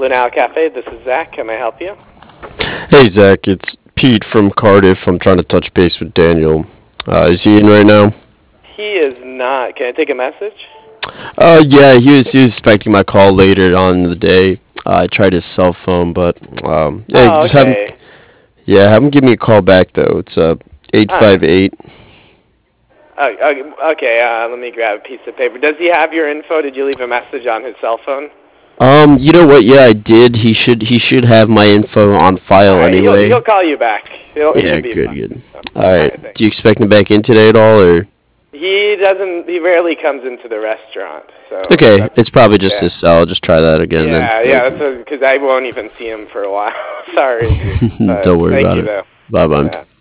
Lunel Cafe. This is Zach. Can I help you? Hey Zach, it's Pete from Cardiff. I'm trying to touch base with Daniel. Is he in right now? He is not. Can I take a message? Yeah, he was expecting my call later on in the day. I tried his cell phone, but yeah, Oh, just have him. okay. Yeah, have him give me a call back though. It's eight All right. five eight. Okay. Let me grab a piece of paper. Does he have your info? Did you leave a message on his cell phone? You know what? Yeah, I did. He should have my info on All file right. He'll anyway. call you back. He Yeah, should be good, fine. good. So, All all right. right. Thanks. Do you expect him back in today at all, or? He doesn't. He rarely comes into the restaurant. So Okay, that's it's probably just yeah. his cell. I'll just try that again then. Yeah. That's because I won't even see him for a while. Sorry, but Don't worry thank about you it. though. Bye bye. Yeah.